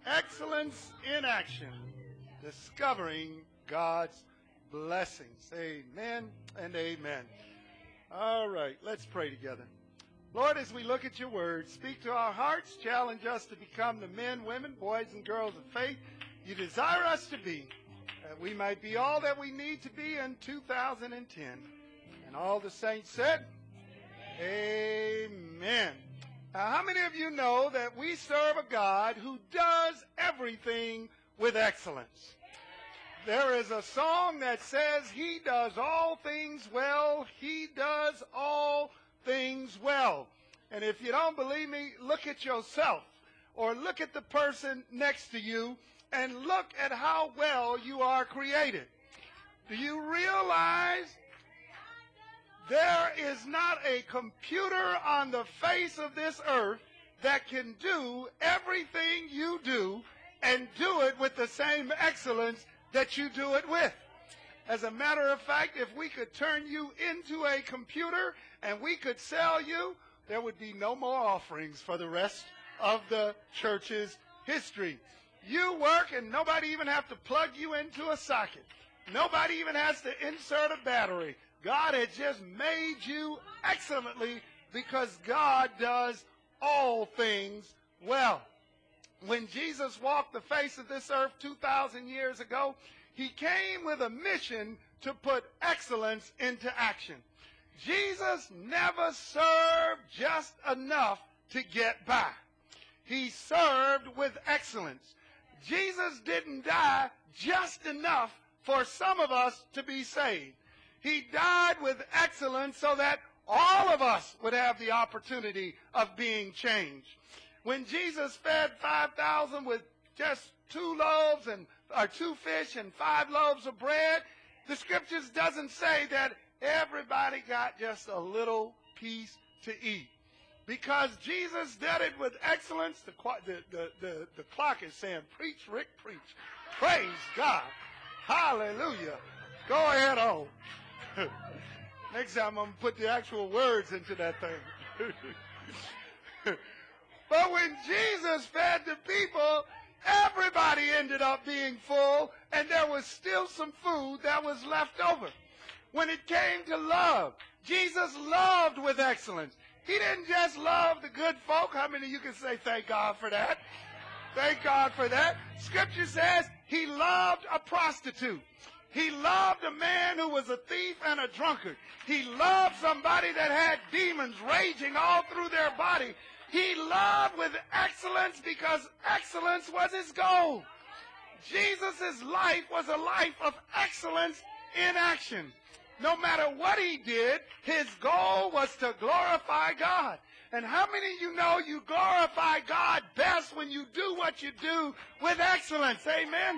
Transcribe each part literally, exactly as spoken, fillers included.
Excellence in action, discovering God's blessings. Amen and amen. All right, let's pray together. Lord, as we look at your word, speak to our hearts, challenge us to become the men, women, boys, and girls of faith you desire us to be, that we might be all that we need to be in two thousand ten. And all the saints said, amen. Now, how many of you know that we serve a God who does everything with excellence? There is a song that says, he does all things well, he does all things well. And if you don't believe me, look at yourself or look at the person next to you and look at how well you are created. Do you realize there is not a computer on the face of this earth that can do everything you do and do it with the same excellence that you do it with? As a matter of fact, if we could turn you into a computer and we could sell you, there would be no more offerings for the rest of the church's history. You work and nobody even have to plug you into a socket. Nobody even has to insert a battery. God has just made you excellently because God does all things well. When Jesus walked the face of this earth two thousand years ago, he came with a mission to put excellence into action. Jesus never served just enough to get by. He served with excellence. Jesus didn't die just enough for some of us to be saved. He died with excellence so that all of us would have the opportunity of being changed. When Jesus fed five thousand with just two loaves and or two fish and five loaves of bread, the scriptures doesn't say that everybody got just a little piece to eat. Because Jesus did it with excellence, the, the, the, the, the clock is saying, preach, Rick, preach. Praise God. Hallelujah. Go ahead on. Next time I'm going to put the actual words into that thing. But when Jesus fed the people, everybody ended up being full, and there was still some food that was left over. When it came to love, Jesus loved with excellence. He didn't just love the good folk. How many of you can say thank God for that? Thank God for that. Scripture says he loved a prostitute. He loved a man who was a thief and a drunkard. He loved somebody that had demons raging all through their body. He loved with excellence because excellence was his goal. Jesus' life was a life of excellence in action. No matter what he did, his goal was to glorify God. And how many of you know you glorify God best when you do what you do with excellence? Amen.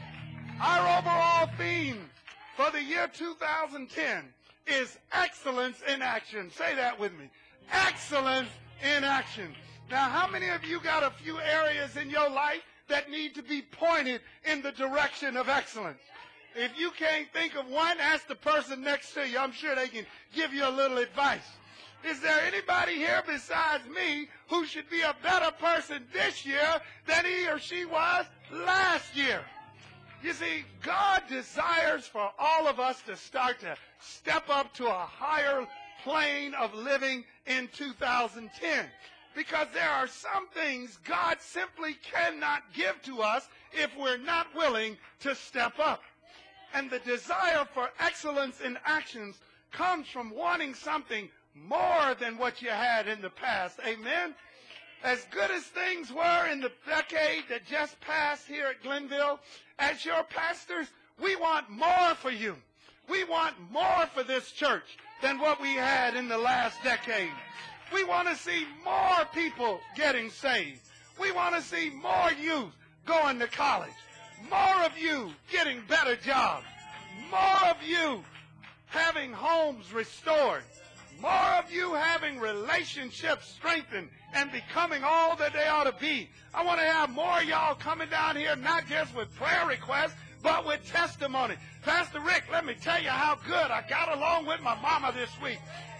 Our overall theme for the year two thousand ten is excellence in action. Say that with me. Excellence in action. Now, how many of you got a few areas in your life that need to be pointed in the direction of excellence? If you can't think of one, ask the person next to you. I'm sure they can give you a little advice. Is there anybody here besides me who should be a better person this year than he or she was last year? You see, God desires for all of us to start to step up to a higher plane of living in two thousand ten. Because there are some things God simply cannot give to us if we're not willing to step up. And the desire for excellence in actions comes from wanting something more than what you had in the past. Amen? As good as things were in the decade that just passed here at Glenville, as your pastors, we want more for you. We want more for this church than what we had in the last decade. We want to see more people getting saved. We want to see more youth going to college. More of you getting better jobs. More of you having homes restored. More of you having relationships strengthened and becoming all that they ought to be. I want to have more of y'all coming down here, not just with prayer requests, but with testimony. Pastor Rick, let me tell you how good I got along with my mama this week.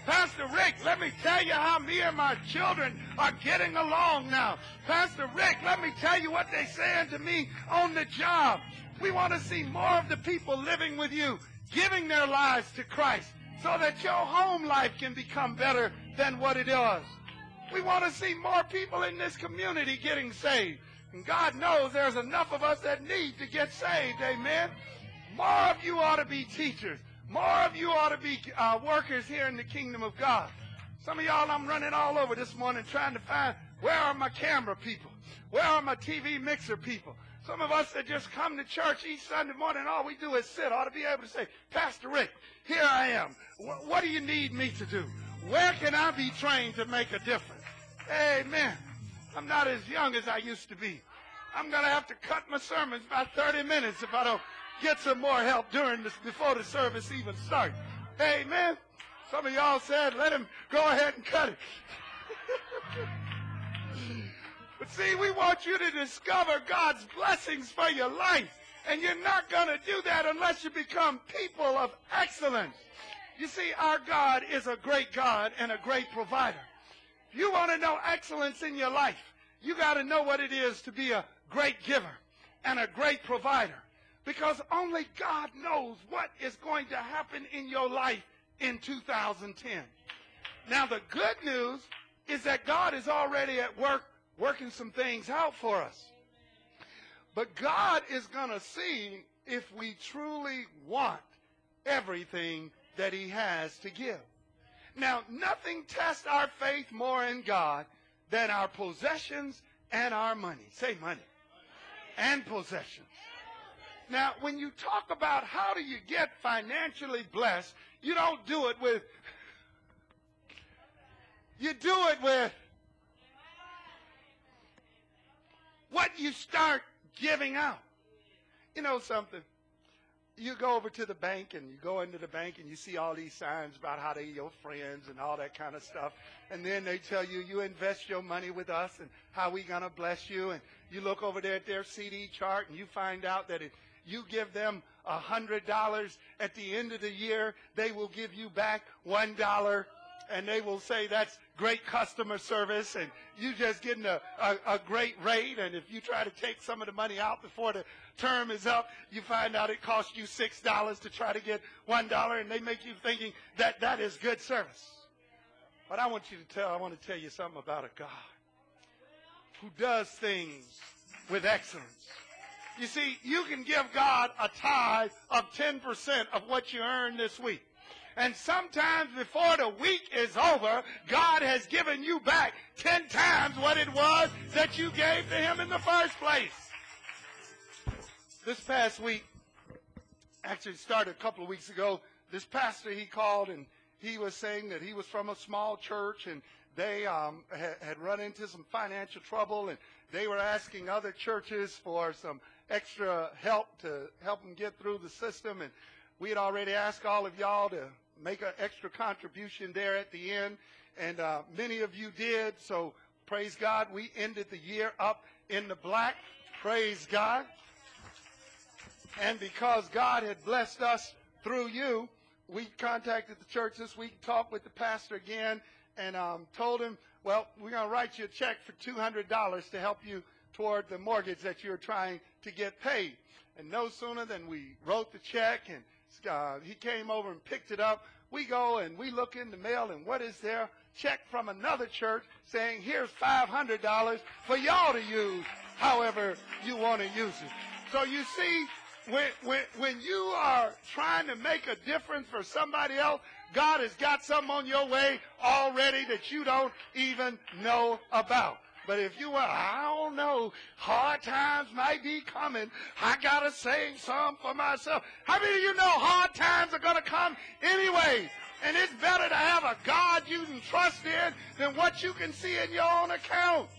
Pastor Rick, let me tell you how me and my children are getting along now. Pastor Rick, let me tell you what they're saying to me on the job. We want to see more of the people living with you, giving their lives to Christ, so that your home life can become better than what it was. We want to see more people in this community getting saved. And God knows there's enough of us that need to get saved, amen? More of you ought to be teachers. More of you ought to be uh, workers here in the kingdom of God. Some of y'all, I'm running all over this morning trying to find, where are my camera people? Where are my T V mixer people? Some of us that just come to church each Sunday morning, all we do is sit, ought to be able to say, Pastor Rick, here I am. W- what do you need me to do? Where can I be trained to make a difference? Amen. I'm not as young as I used to be. I'm going to have to cut my sermons by thirty minutes if I don't get some more help during this, before the service even starts. Amen. Some of y'all said, let him go ahead and cut it. But see, we want you to discover God's blessings for your life. And you're not going to do that unless you become people of excellence. You see, our God is a great God and a great provider. If you want to know excellence in your life, you got to know what it is to be a great giver and a great provider. Because only God knows what is going to happen in your life in two thousand ten. Now, the good news is that God is already at work working some things out for us. But God is going to see if we truly want everything that he has to give. Now, nothing tests our faith more in God than our possessions and our money. Say money. And possessions. Now, when you talk about how do you get financially blessed, you don't do it with, you do it with what you start giving out. You know something? You go over to the bank and you go into the bank and you see all these signs about how they're your friends and all that kind of stuff. And then they tell you, you invest your money with us and how we going to bless you. And you look over there at their C D chart and you find out that if you give them one hundred dollars at the end of the year, they will give you back one dollar. And they will say that's great customer service, and you just getting a, a, a great rate. And if you try to take some of the money out before the term is up, you find out it costs you six dollars to try to get one dollar, and they make you thinking that that is good service. But I want you to tell, I want to tell you something about a God who does things with excellence. You see, you can give God a tithe of ten percent of what you earn this week. And sometimes before the week is over, God has given you back ten times what it was that you gave to him in the first place. This past week, actually started a couple of weeks ago, this pastor, he called and he was saying that he was from a small church and they um, had, had run into some financial trouble and they were asking other churches for some extra help to help them get through the system. And we had already asked all of y'all to make an extra contribution there at the end, and uh, many of you did, so praise God. We ended the year up in the black. Praise God. And because God had blessed us through you, we contacted the church this week, talked with the pastor again, and um, told him, well, we're going to write you a check for two hundred dollars to help you toward the mortgage that you're trying to get paid. And no sooner than we wrote the check and Uh, he came over and picked it up. We go and we look in the mail, and what is there? Check from another church saying, here's five hundred dollars for y'all to use however you want to use it. So you see, when, when, when you are trying to make a difference for somebody else, God has got something on your way already that you don't even know about. But if you, well, I don't know, hard times might be coming. I got to save some for myself. How many of you know hard times are going to come anyway? And it's better to have a God you can trust in than what you can see in your own account.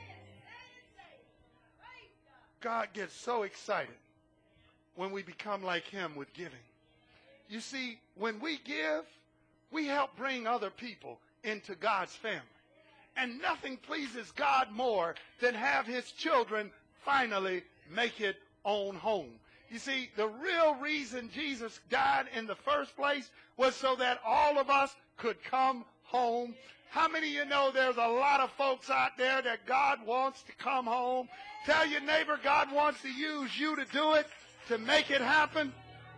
God gets so excited when we become like him with giving. You see, when we give, we help bring other people into God's family. And nothing pleases God more than have his children finally make it own home. You see, the real reason Jesus died in the first place was so that all of us could come home. How many of you know there's a lot of folks out there that God wants to come home? Tell your neighbor God wants to use you to do it, to make it happen.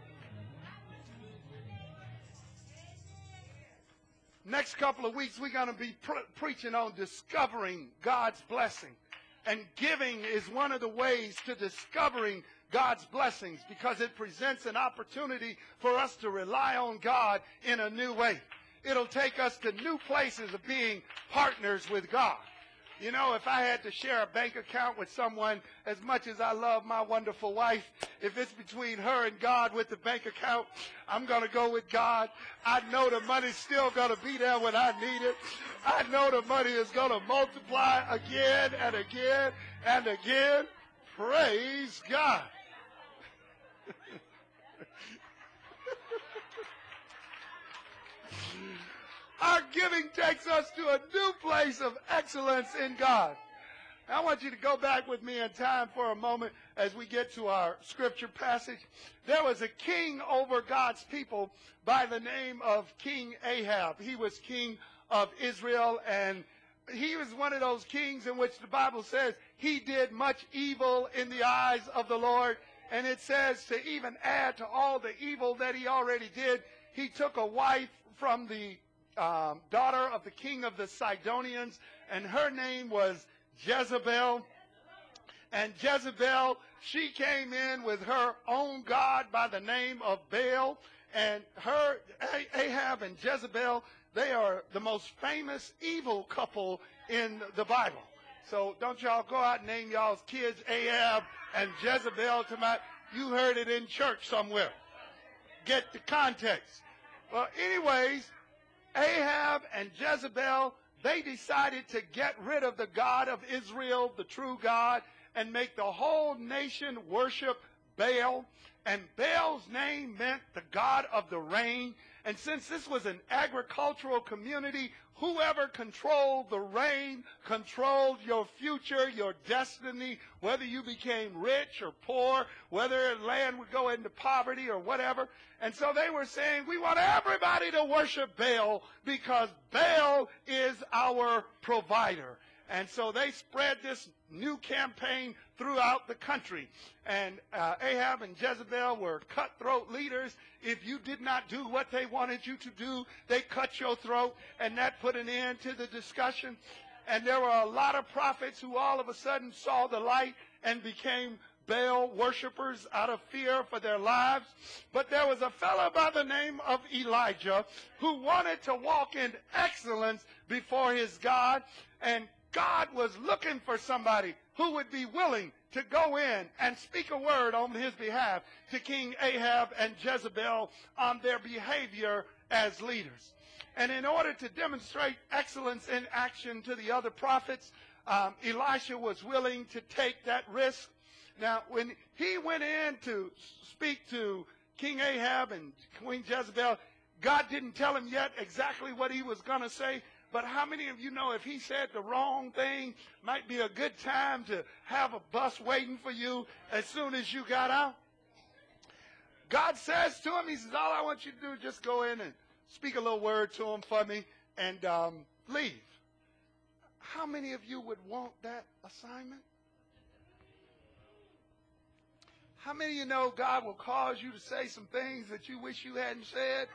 Next couple of weeks, we're going to be pre- preaching on discovering God's blessing. And giving is one of the ways to discovering God's blessings, because it presents an opportunity for us to rely on God in a new way. It'll take us to new places of being partners with God. You know, if I had to share a bank account with someone, as much as I love my wonderful wife, if it's between her and God with the bank account, I'm going to go with God. I know the money's still going to be there when I need it. I know the money is going to multiply again and again and again. Praise God. Our giving takes us to a new place of excellence in God. I want you to go back with me in time for a moment as we get to our scripture passage. There was a king over God's people by the name of King Ahab. He was king of Israel, and he was one of those kings in which the Bible says he did much evil in the eyes of the Lord. And it says, to even add to all the evil that he already did, he took a wife from the Um, daughter of the king of the Sidonians, and her name was Jezebel. And Jezebel, she came in with her own god by the name of Baal. And her, Ahab and Jezebel, they are the most famous evil couple in the Bible. So don't y'all go out and name y'all's kids Ahab and Jezebel tonight. You heard it in church somewhere. Get the context. Well, anyways, Ahab and Jezebel, they decided to get rid of the God of Israel, the true God, and make the whole nation worship Baal. And Baal's name meant the God of the rain. And since this was an agricultural community, whoever controlled the rain controlled your future, your destiny, whether you became rich or poor, whether land would go into poverty or whatever. And so they were saying, we want everybody to worship Baal because Baal is our provider. And so they spread this new campaign throughout the country. And uh, Ahab and Jezebel were cutthroat leaders. If you did not do what they wanted you to do, they cut your throat, and that put an end to the discussion. And there were a lot of prophets who all of a sudden saw the light and became Baal worshipers out of fear for their lives. But there was a fellow by the name of Elijah who wanted to walk in excellence before his God, and God was looking for somebody who would be willing to go in and speak a word on his behalf to King Ahab and Jezebel on their behavior as leaders. And in order to demonstrate excellence in action to the other prophets, um, Elisha was willing to take that risk. Now, when he went in to speak to King Ahab and Queen Jezebel, God didn't tell him yet exactly what he was going to say. But how many of you know if he said the wrong thing, might be a good time to have a bus waiting for you as soon as you got out? God says to him, he says, all I want you to do is just go in and speak a little word to him for me and um, leave. How many of you would want that assignment? How many of you know God will cause you to say some things that you wish you hadn't said?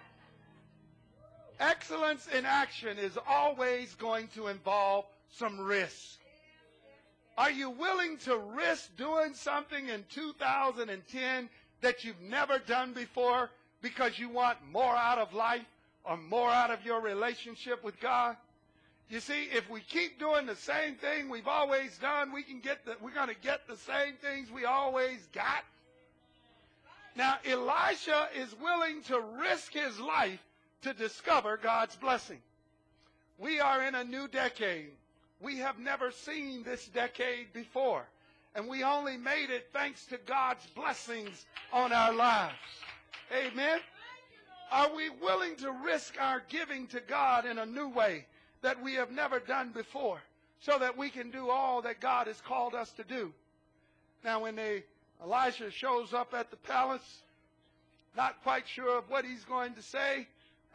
Excellence in action is always going to involve some risk. Are you willing to risk doing something in two thousand ten that you've never done before because you want more out of life or more out of your relationship with God? You see, if we keep doing the same thing we've always done, we can get the, we're going to get the same things we always got. Now, Elisha is willing to risk his life to discover God's blessing. We are in a new decade. We have never seen this decade before. And we only made it thanks to God's blessings on our lives. Amen? Are we willing to risk our giving to God in a new way that we have never done before so that we can do all that God has called us to do? Now, when they, Elisha shows up at the palace, not quite sure of what he's going to say,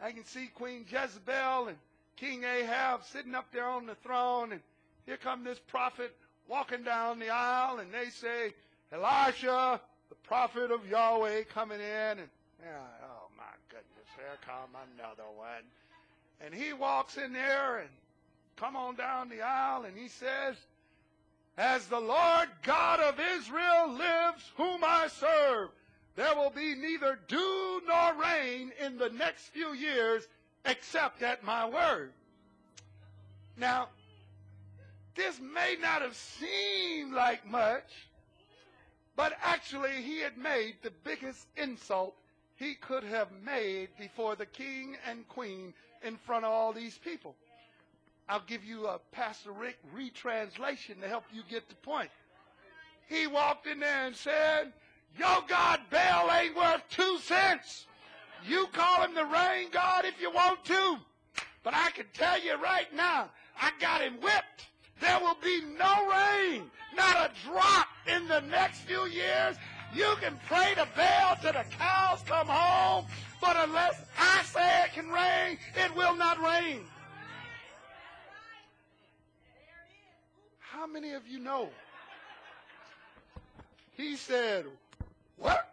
I can see Queen Jezebel and King Ahab sitting up there on the throne, and here come this prophet walking down the aisle, and they say, Elisha, the prophet of Yahweh, coming in. And yeah, oh my goodness, here come another one. And he walks in there and come on down the aisle, and he says, as the Lord God of Israel lives, whom I serve, there will be neither dew nor rain in the next few years except at my word. Now, this may not have seemed like much, but actually he had made the biggest insult he could have made before the king and queen in front of all these people. I'll give you a Pastor Rick retranslation to help you get the point. He walked in there and said, your God Baal ain't worth two cents. You call him the rain god if you want to. But I can tell you right now, I got him whipped. There will be no rain, not a drop in the next few years. You can pray to Baal till the cows come home, but unless I say it can rain, it will not rain. How many of you know? He said, what?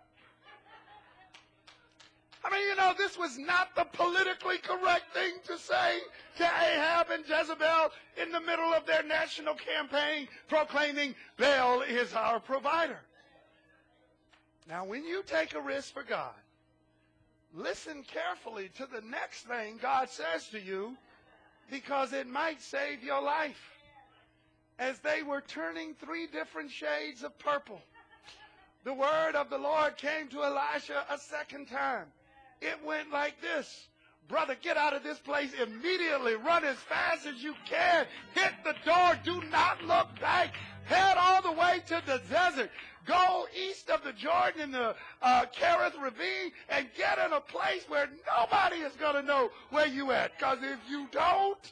I mean, you know, this was not the politically correct thing to say to Ahab and Jezebel in the middle of their national campaign proclaiming Baal is our provider. Now, when you take a risk for God, listen carefully to the next thing God says to you, because it might save your life. As they were turning three different shades of purple, the word of the Lord came to Elisha a second time. It went like this. Brother, get out of this place immediately. Run as fast as you can. Hit the door. Do not look back. Head all the way to the desert. Go east of the Jordan in the uh, Kerith Ravine and get in a place where nobody is going to know where you at. Because if you don't,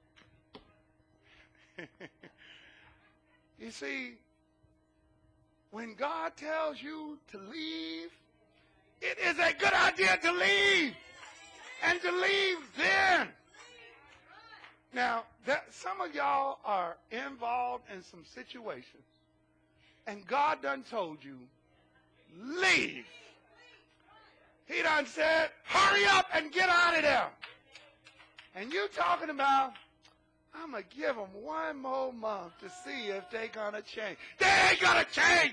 you see, when God tells you to leave, it is a good idea to leave, and to leave then. Now, that, some of y'all are involved in some situations, and God done told you, leave. He done said, hurry up and get out of there. And you talking about, I'm going to give them one more month to see if they're going to change. They ain't going to change.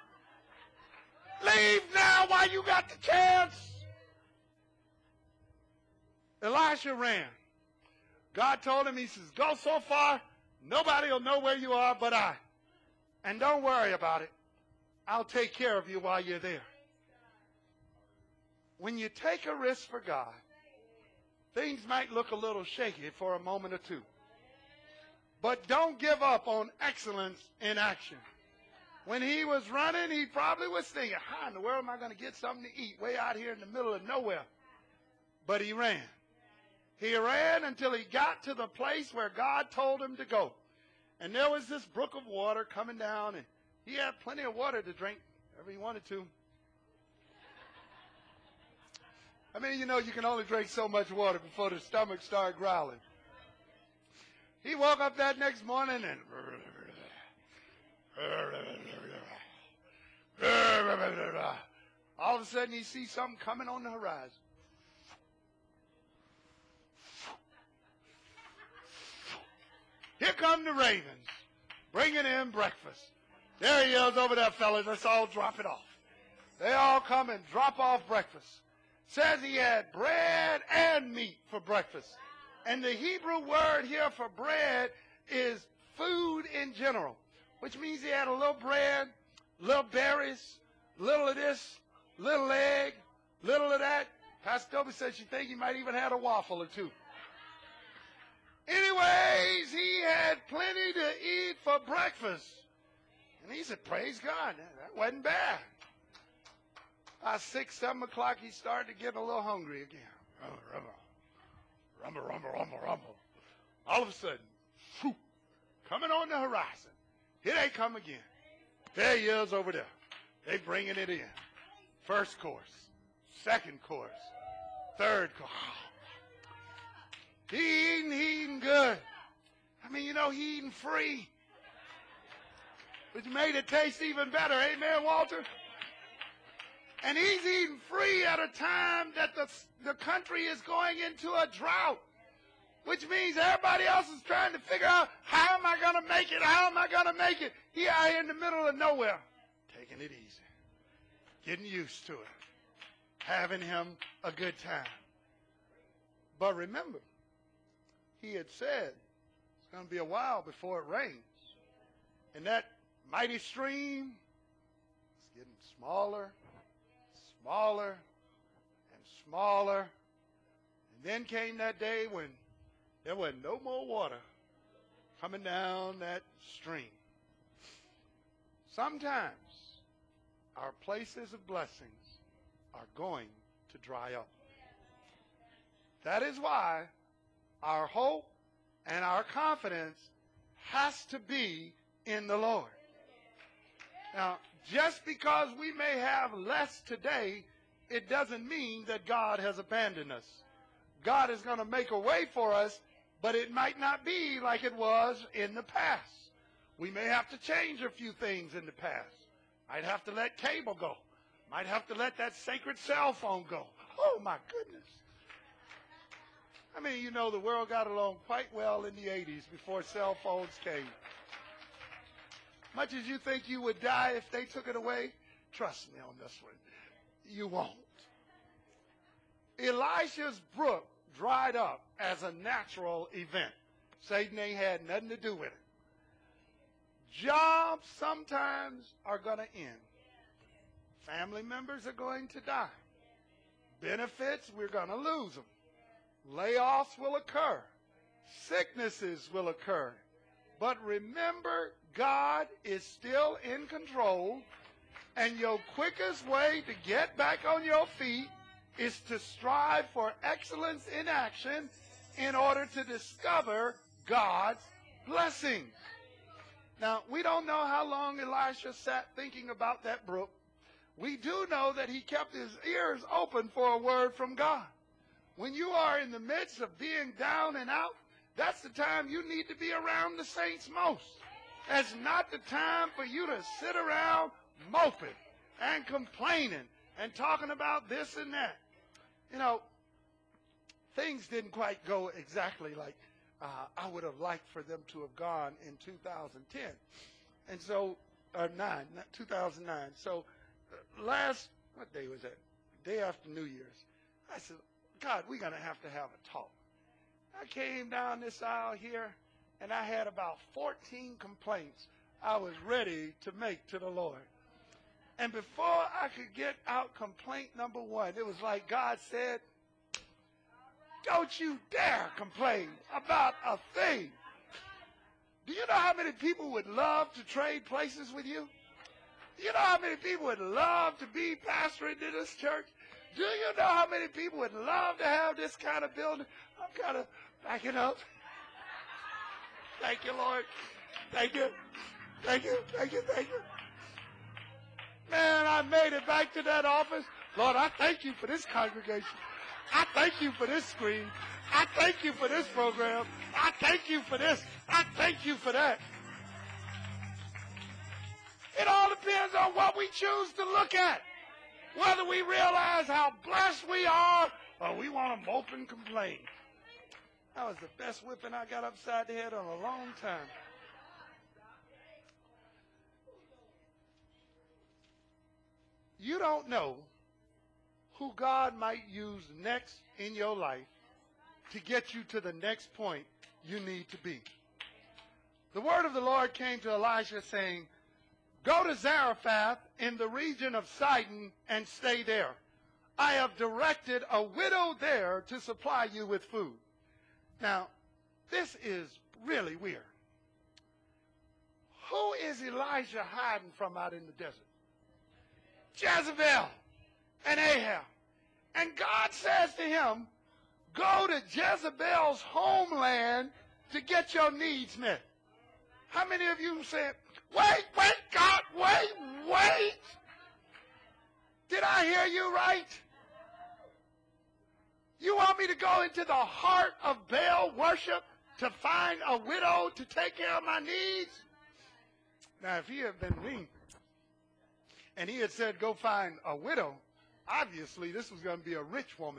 Leave now while you got the chance. Elisha ran. God told him, he says, go so far, nobody will know where you are but I. And don't worry about it. I'll take care of you while you're there. When you take a risk for God, things might look a little shaky for a moment or two. But don't give up on excellence in action. When he was running, he probably was thinking, how in the world am I going to get something to eat way out here in the middle of nowhere? But he ran. He ran until he got to the place where God told him to go. And there was this brook of water coming down, and he had plenty of water to drink whenever he wanted to. I mean, you know, you can only drink so much water before the stomach starts growling. He woke up that next morning and all of a sudden he sees something coming on the horizon. Here come the ravens, bringing in breakfast. There he is over there, fellas. Let's all drop it off. They all come and drop off breakfast. Says he had bread and meat for breakfast. And the Hebrew word here for bread is food in general, which means he had a little bread, little berries, little of this, little egg, little of that. Pastor Toby said she thinks he might even have a waffle or two. Anyways, he had plenty to eat for breakfast. And he said, praise God, that wasn't bad. By six, seven o'clock, he started to get a little hungry again. Rumble, rumble, rumble, rumble. All of a sudden, whoop, coming on the horizon. Here they come again. There he is over there. They bringing it in. First course, second course, third course. He eating, he eating good. I mean, you know, he eating free. Which made it taste even better. Amen, Walter? And he's eating free at a time that the, the country is going into a drought. Which means everybody else is trying to figure out, how am I going to make it? How am I going to make it? He out here in the middle of nowhere, taking it easy, getting used to it, having him a good time. But remember, he had said it's going to be a while before it rains. And that mighty stream is getting smaller, smaller, and smaller. And then came that day when there was no more water coming down that stream. Sometimes our places of blessings are going to dry up. That is why our hope and our confidence has to be in the Lord. Now, just because we may have less today, it doesn't mean that God has abandoned us. God is going to make a way for us, but it might not be like it was in the past. We may have to change a few things in the past. Might have to let cable go. Might have to let that sacred cell phone go. Oh, my goodness. I mean, you know, the world got along quite well in the eighties before cell phones came. Much as you think you would die if they took it away, trust me on this one, you won't. Elisha's brook dried up as a natural event. Satan ain't had nothing to do with it. Jobs sometimes are going to end. Family members are going to die. Benefits, we're going to lose them. Layoffs will occur. Sicknesses will occur. But remember, God is still in control, and your quickest way to get back on your feet is to strive for excellence in action in order to discover God's blessings. Now, we don't know how long Elisha sat thinking about that brook. We do know that he kept his ears open for a word from God. When you are in the midst of being down and out, that's the time you need to be around the saints most. That's not the time for you to sit around moping and complaining and talking about this and that. You know, things didn't quite go exactly like uh, I would have liked for them to have gone in two thousand ten. And so, or nine, not two thousand nine. So uh, last, what day was that? Day after New Year's. I said, God, we're going to have to have a talk. I came down this aisle here, and I had about fourteen complaints I was ready to make to the Lord. And before I could get out complaint number one, it was like God said, don't you dare complain about a thing. Do you know how many people would love to trade places with you? Do you know how many people would love to be pastoring in this church? Do you know how many people would love to have this kind of building? I'm kind of backing up. Thank you, Lord. Thank you. Thank you. Thank you. Thank you. Man, I made it back to that office. Lord, I thank you for this congregation. I thank you for this screen. I thank you for this program. I thank you for this. I thank you for that. It all depends on what we choose to look at. Whether we realize how blessed we are or we want to mope and complain. That was the best whipping I got upside the head on a long time. You don't know who God might use next in your life to get you to the next point you need to be. The word of the Lord came to Elisha saying, go to Zarephath in the region of Sidon and stay there. I have directed a widow there to supply you with food. Now, this is really weird. Who is Elijah hiding from out in the desert? Jezebel and Ahab. And God says to him, go to Jezebel's homeland to get your needs met. How many of you said, wait, wait, God, wait, wait. Did I hear you right? You want me to go into the heart of Baal worship to find a widow to take care of my needs? Now, if he had been me and he had said, go find a widow, obviously this was going to be a rich woman.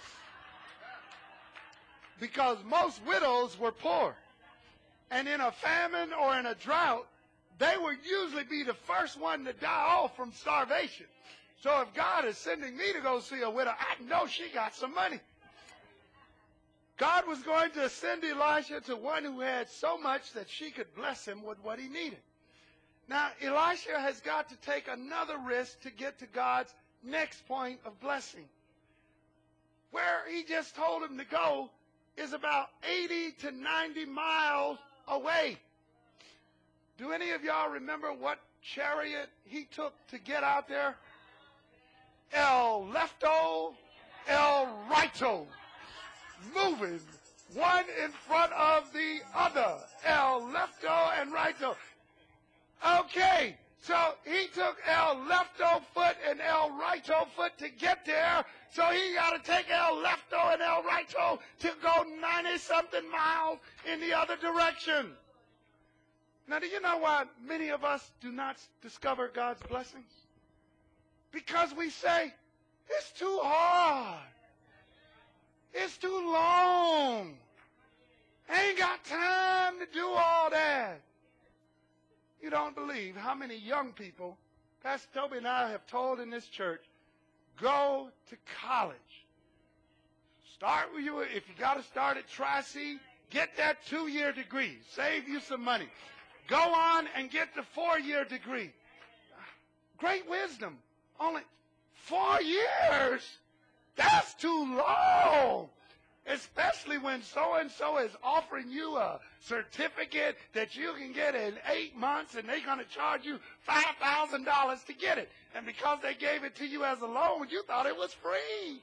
Because most widows were poor. And in a famine or in a drought, they would usually be the first one to die off from starvation. So if God is sending me to go see a widow, I know she got some money. God was going to send Elisha to one who had so much that she could bless him with what he needed. Now, Elisha has got to take another risk to get to God's next point of blessing. Where he just told him to go is about eighty to ninety miles away. Do any of y'all remember what chariot he took to get out there? El lefto, el righto. Moving one in front of the other. El lefto and righto. Okay, so he took el lefto foot and el righto foot to get there. So he got to take el lefto and el righto to go ninety-something miles in the other direction. Now, do you know why many of us do not discover God's blessings? Because we say, it's too hard. It's too long. I ain't got time to do all that. You don't believe how many young people Pastor Toby and I have told in this church, go to college. Start with you. If you got to start at Tri-C, get that two-year degree. Save you some money. Go on and get the four-year degree. Great wisdom. Only four years? That's too long. Especially when so-and-so is offering you a certificate that you can get in eight months and they're going to charge you five thousand dollars to get it. And because they gave it to you as a loan, you thought it was free.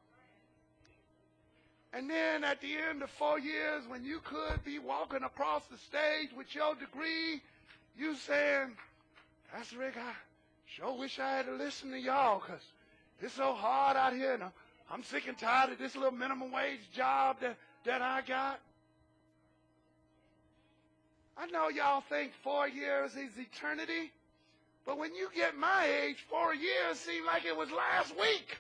And then at the end of four years, when you could be walking across the stage with your degree, you saying, Pastor Rick, I sure wish I had to listen to y'all because it's so hard out here. And I'm, I'm sick and tired of this little minimum wage job that, that I got. I know y'all think four years is eternity, but when you get my age, four years seem like it was last week.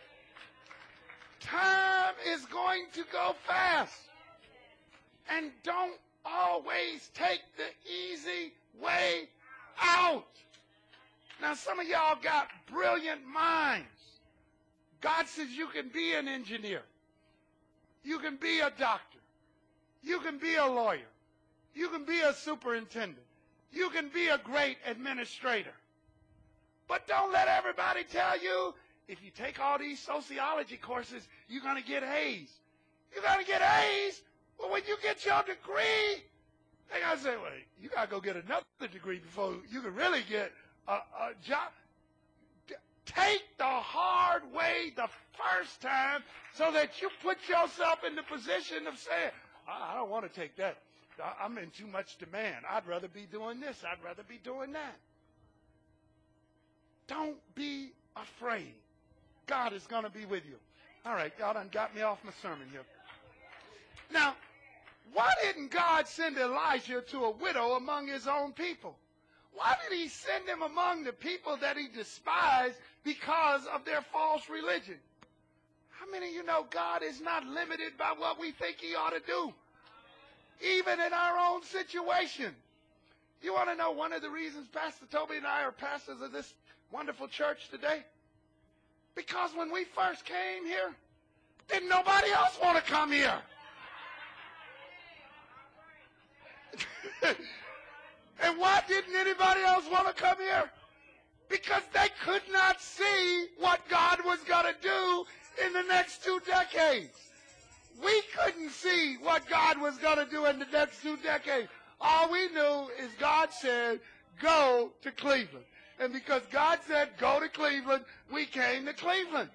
Time is going to go fast. And don't always take the easy way out. Now, some of y'all got brilliant minds. God says you can be an engineer. You can be a doctor. You can be a lawyer. You can be a superintendent. You can be a great administrator. But don't let everybody tell you, if you take all these sociology courses, you're going to get A's. You're going to get A's, but when you get your degree, they got to say, well, you got to go get another degree before you can really get a, a job. Take the hard way the first time so that you put yourself in the position of saying, I, I don't want to take that. I, I'm in too much demand. I'd rather be doing this. I'd rather be doing that. Don't be afraid. God is going to be with you. All right, y'all done got me off my sermon here. Now, why didn't God send Elijah to a widow among his own people? Why did he send him among the people that he despised because of their false religion? How many of you know God is not limited by what we think he ought to do? Even in our own situation. You want to know one of the reasons Pastor Toby and I are pastors of this wonderful church today? Because when we first came here, didn't nobody else want to come here. And why didn't anybody else want to come here? Because they could not see what God was going to do in the next two decades. We couldn't see what God was going to do in the next two decades. All we knew is God said, go to Cleveland. And because God said, go to Cleveland, we came to Cleveland.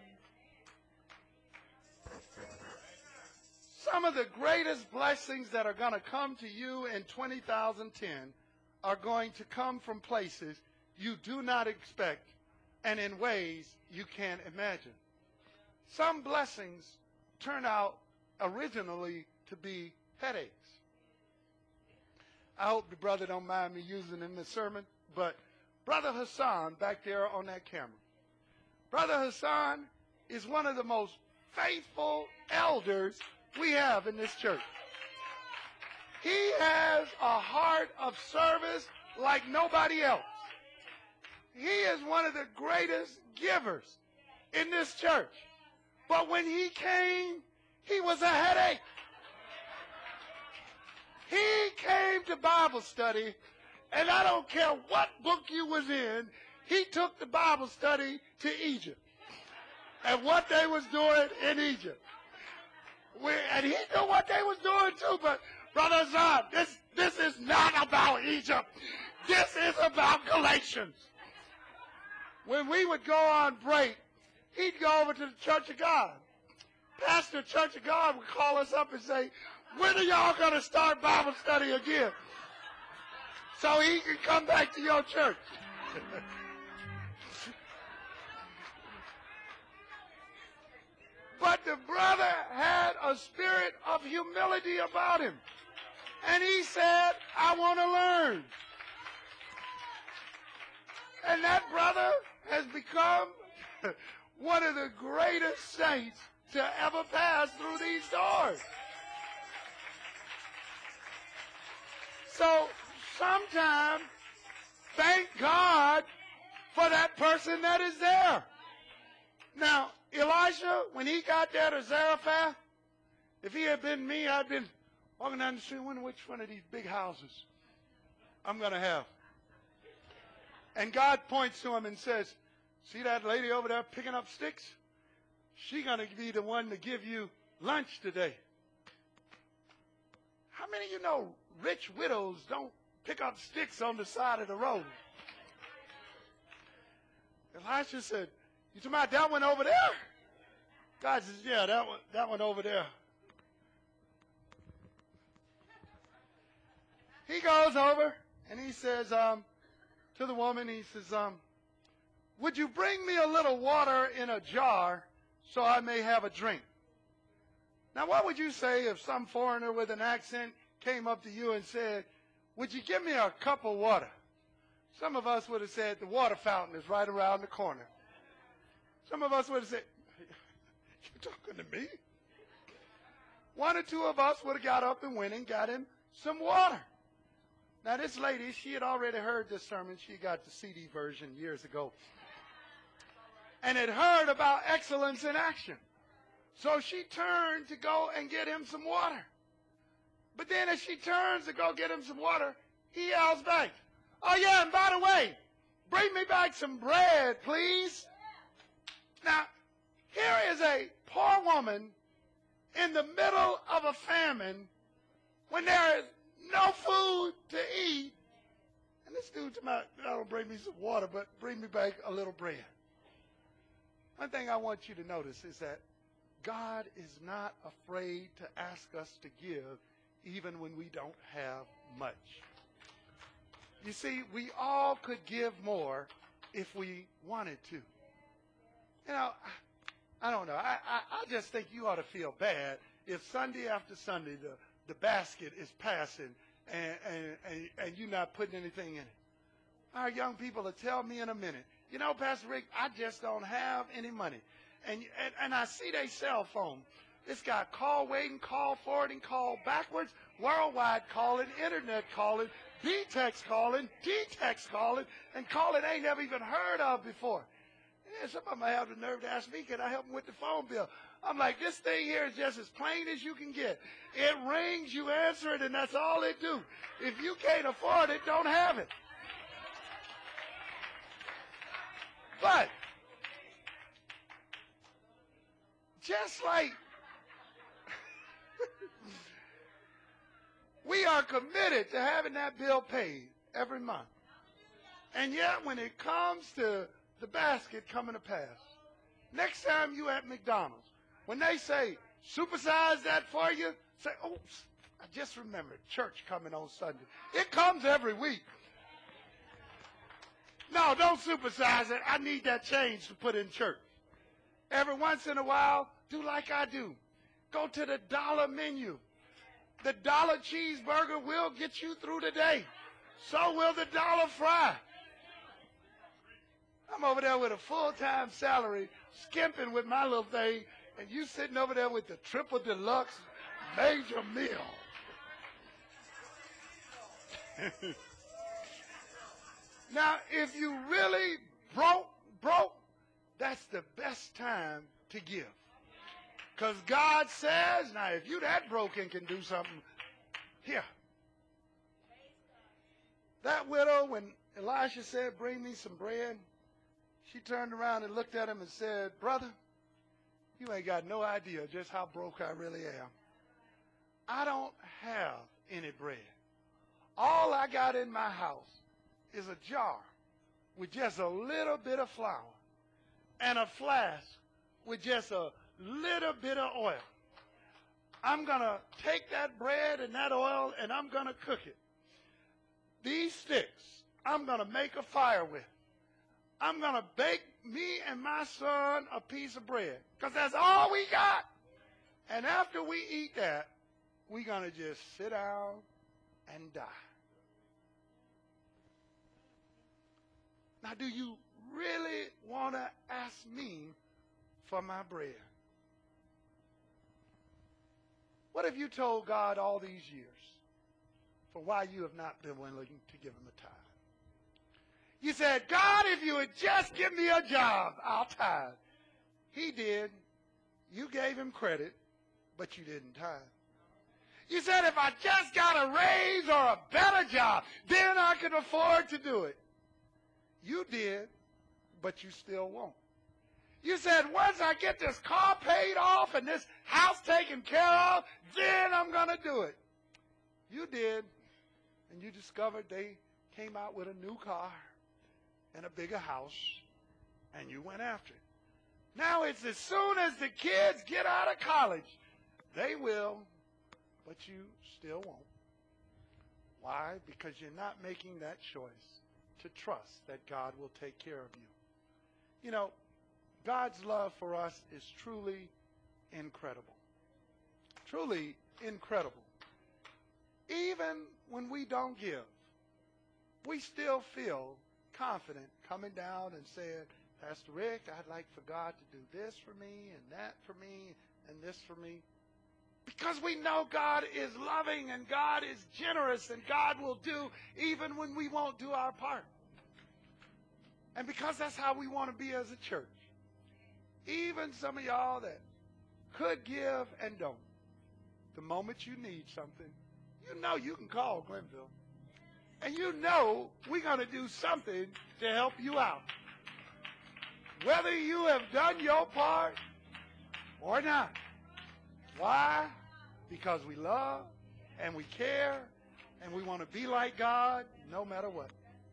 Some of the greatest blessings that are going to come to you in two thousand ten are going to come from places you do not expect and in ways you can't imagine. Some blessings turn out originally to be headaches. I hope the brother don't mind me using in the sermon, but Brother Hassan back there on that camera. Brother Hassan is one of the most faithful elders we have in this church. He has a heart of service like nobody else. He is one of the greatest givers in this church. But when he came, he was a headache. He came to Bible study, and I don't care what book you was in, he took the Bible study to Egypt and what they was doing in Egypt. We, and he knew what they was doing too, but Brother Zahn, this, this is not about Egypt. This is about Galatians. When we would go on break, he'd go over to the Church of God. Pastor Church of God would call us up and say, when are y'all going to start Bible study again? So he can come back to your church. But the brother had a spirit of humility about him. And he said, I want to learn. And that brother has become one of the greatest saints to ever pass through these doors. So sometimes, thank God for that person that is there. Now, Elisha, when he got there to Zarephath, if he had been me, I'd been walking down the street, wondering which one of these big houses I'm going to have. And God points to him and says, see that lady over there picking up sticks? She's going to be the one to give you lunch today. How many of you know rich widows don't pick up sticks on the side of the road? Elisha said, you talking about that one over there? God says, yeah, that one, that one over there. He goes over and he says um, to the woman, he says, um, would you bring me a little water in a jar so I may have a drink? Now, what would you say if some foreigner with an accent came up to you and said, would you give me a cup of water? Some of us would have said, the water fountain is right around the corner. Some of us would have said, you talking to me? One or two of us would have got up and went and got him some water. Now, this lady, she had already heard this sermon. She got the C D version years ago. And had heard about excellence in action. So she turned to go and get him some water. But then as she turns to go get him some water, he yells back, oh, yeah, and by the way, bring me back some bread, please. Now, here is a poor woman in the middle of a famine when there is no food to eat. And this dude told me, don't bring me some water, but bring me back a little bread. One thing I want you to notice is that God is not afraid to ask us to give even when we don't have much. You see, we all could give more if we wanted to. You know, I, I don't know. I, I, I just think you ought to feel bad if Sunday after Sunday the, the basket is passing and, and, and, and you're not putting anything in it. Our young people will tell me in a minute, you know, Pastor Rick, I just don't have any money. And, and, and I see their cell phone. It's got call waiting, call forwarding, call backwards, worldwide calling, internet calling, B-text calling, D-text calling, and calling ain't never even heard of before. And some of them have the nerve to ask me, can I help them with the phone bill? I'm like, this thing here is just as plain as you can get. It rings, you answer it, and that's all it do. If you can't afford it, don't have it. But just like we are committed to having that bill paid every month. And yet when it comes to the basket coming to pass, next time you at McDonald's, when they say, supersize that for you, say, oops, I just remembered church coming on Sunday. It comes every week. No, don't supersize it. I need that change to put in church. Every once in a while, do like I do. Go to the dollar menu. The dollar cheeseburger will get you through the day. So will the dollar fry. I'm over there with a full-time salary, skimping with my little thing, and you sitting over there with the triple deluxe major meal. Now, if you really broke, broke, that's the best time to give. Because God says, now if you that broke and can do something, here. That widow, when Elisha said, bring me some bread, she turned around and looked at him and said, brother, you ain't got no idea just how broke I really am. I don't have any bread. All I got in my house is a jar with just a little bit of flour and a flask with just a little bit of oil. I'm going to take that bread and that oil and I'm going to cook it. These sticks, I'm going to make a fire with. I'm going to bake me and my son a piece of bread because that's all we got. And after we eat that, we're going to just sit down and die. Now, do you really want to ask me for my bread? What have you told God all these years for why you have not been willing to give him a tithe? You said, God, if you would just give me a job, I'll tithe. He did. You gave him credit, but you didn't tithe. You said, if I just got a raise or a better job, then I can afford to do it. You did, but you still won't. You said, once I get this car paid off and this house taken care of, then I'm going to do it. You did, and you discovered they came out with a new car and a bigger house, and you went after it. Now it's as soon as the kids get out of college, they will, but you still won't. Why? Because you're not making that choice to trust that God will take care of you. You know, God's love for us is truly incredible. Truly incredible. Even when we don't give, we still feel confident coming down and saying, Pastor Rick, I'd like for God to do this for me and that for me and this for me. Because we know God is loving and God is generous and God will do even when we won't do our part. And because that's how we want to be as a church. Even some of y'all that could give and don't. The moment you need something, you know you can call Glenville. And you know we're going to do something to help you out. Whether you have done your part or not. Why? Because we love and we care and we want to be like God no matter what.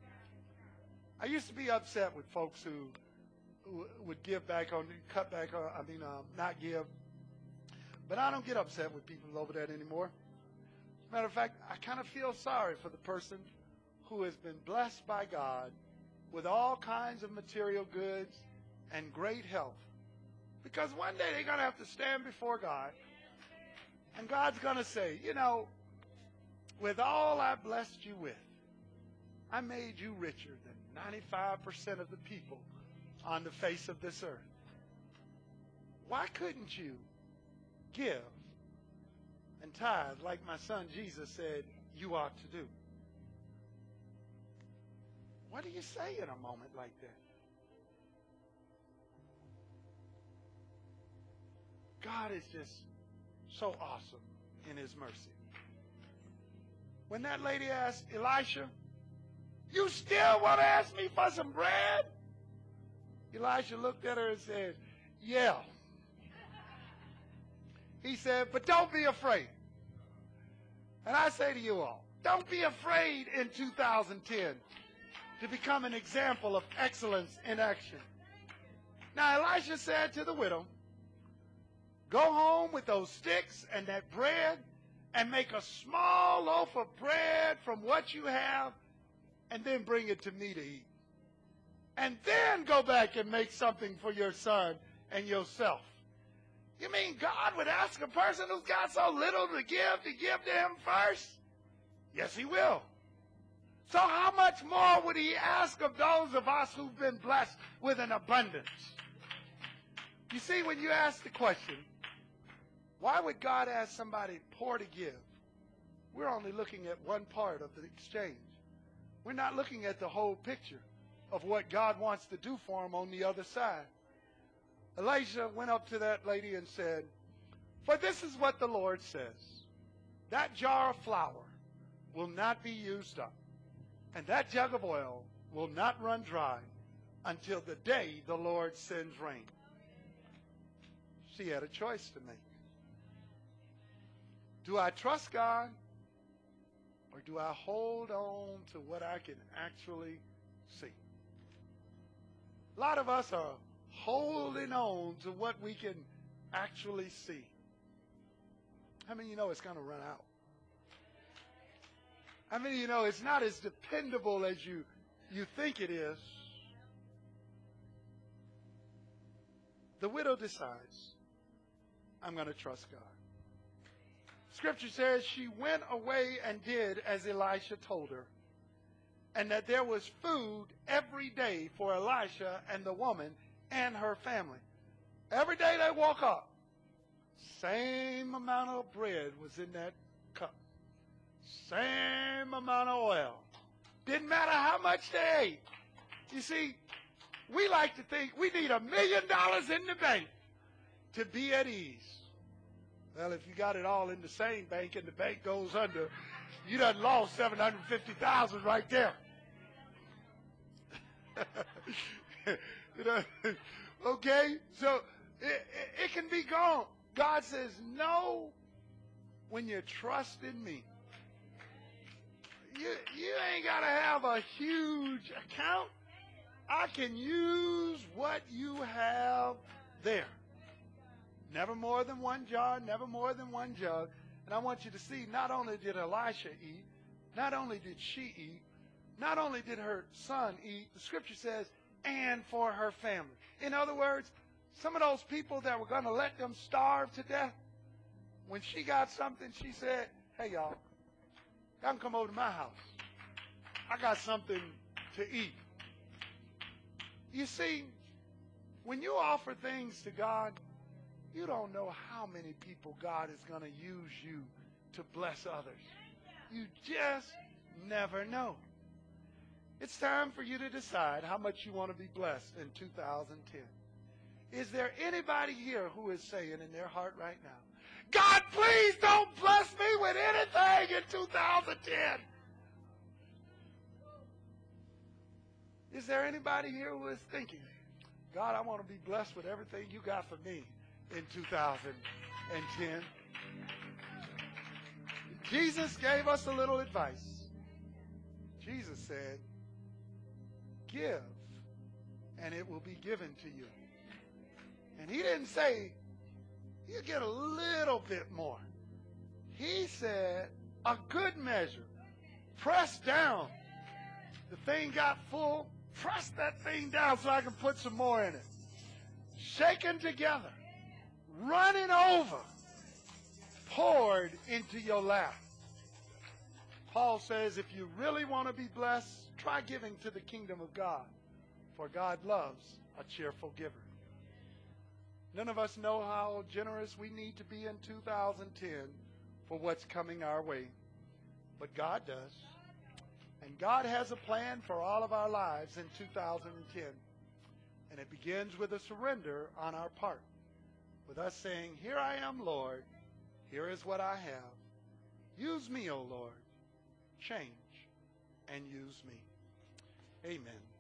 I used to be upset with folks who, who would give back on, cut back on, I mean, um, not give. But I don't get upset with people over that anymore. As a matter of fact, I kind of feel sorry for the person who has been blessed by God with all kinds of material goods and great health. Because one day they're going to have to stand before God. And God's going to say, you know, with all I blessed you with, I made you richer than ninety-five percent of the people on the face of this earth. Why couldn't you give and tithe like my son Jesus said you ought to do? What do you say in a moment like that? God is just so awesome in his mercy. When that lady asked Elisha, you still want to ask me for some bread? Elisha looked at her and said, yeah. He said, but don't be afraid. And I say to you all, don't be afraid in two thousand ten to become an example of excellence in action. Now Elisha said to the widow, go home with those sticks and that bread and make a small loaf of bread from what you have and then bring it to me to eat. And then go back and make something for your son and yourself. You mean God would ask a person who's got so little to give to give to him first? Yes, he will. So how much more would he ask of those of us who've been blessed with an abundance? You see, when you ask the question, why would God ask somebody poor to give? We're only looking at one part of the exchange. We're not looking at the whole picture of what God wants to do for him on the other side. Elisha went up to that lady and said, "For this is what the Lord says, that jar of flour will not be used up, and that jug of oil will not run dry until the day the Lord sends rain." She had a choice to make. Do I trust God, or do I hold on to what I can actually see? A lot of us are holding on to what we can actually see. How many of you know it's going to run out? How many of you know it's not as dependable as you, you think it is? The widow decides, I'm going to trust God. Scripture says she went away and did as Elisha told her, and that there was food every day for Elisha and the woman and her family. Every day they woke up, same amount of bread was in that cup. Same amount of oil. Didn't matter how much they ate. You see, we like to think we need a million dollars in the bank to be at ease. Well, if you got it all in the same bank and the bank goes under, you done lost seven hundred fifty thousand dollars right there. You know, okay? So it, it, it can be gone. God says, no, when you trust in me. You, you ain't got to have a huge account. I can use what you have there. Never more than one jar, never more than one jug. And I want you to see, not only did Elisha eat, not only did she eat, not only did her son eat, the scripture says, and for her family. In other words, some of those people that were going to let them starve to death, when she got something, she said, hey, y'all, y'all can come over to my house. I got something to eat. You see, when you offer things to God, you don't know how many people God is going to use you to bless others. You just never know. It's time for you to decide how much you want to be blessed in two thousand ten. Is there anybody here who is saying in their heart right now, God, please don't bless me with anything in two thousand ten? Is there anybody here who is thinking, God, I want to be blessed with everything you got for me in two thousand ten? Jesus gave us a little advice. Jesus said, give, and it will be given to you. And he didn't say, you get a little bit more. He said, a good measure, pressed down. The thing got full, press that thing down so I can put some more in it. Shaken together, running over, poured into your lap. Paul says, if you really want to be blessed, try giving to the kingdom of God, for God loves a cheerful giver. None of us know how generous we need to be in two thousand ten for what's coming our way, but God does. And God has a plan for all of our lives in two thousand ten. And it begins with a surrender on our part, with us saying, here I am, Lord. Here is what I have. Use me, O Lord. Change and use me. Amen.